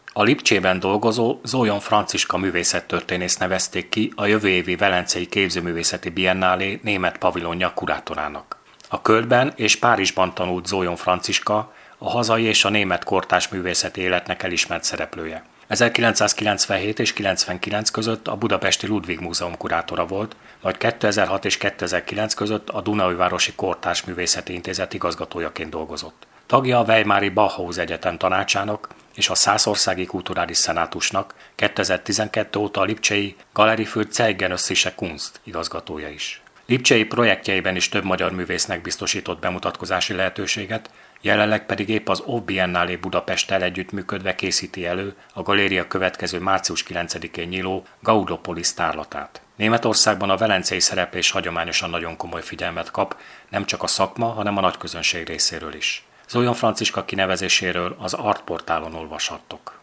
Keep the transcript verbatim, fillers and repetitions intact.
A Lipcsében dolgozó Zólyom Franciska művészettörténész nevezték ki a jövő évi Velencei Képzőművészeti Biennálé német pavilonja kurátorának. A Kölnben és Párizsban tanult Zólyom Franciska a hazai és a német kortárs művészeti életnek elismert szereplője. ezerkilencszázkilencvenhét és kilencvenkilenc között a Budapesti Ludwig Múzeum kurátora volt, majd kétezer-hat és kétezer-kilenc között a Dunaújvárosi Kortárs Művészeti Intézet igazgatójaként dolgozott. Tagja a Weimari Bauhaus Egyetem tanácsának és a Szászországi Kulturális Szenátusnak, kétezer-tizenkettő óta a lipcsei Galerie für Zeitgenössische Kunst igazgatója is. Lipcsei projektjeiben is több magyar művésznek biztosított bemutatkozási lehetőséget, jelenleg pedig épp az Off Biennálé Budapesttel együttműködve készíti elő a galéria következő március kilencedikén nyíló Gaudopolis tárlatát. Németországban a velencei szereplés hagyományosan nagyon komoly figyelmet kap, nem csak a szakma, hanem a nagyközönség részéről is. Zólyom Franciska kinevezéséről az Artportálon olvashattok.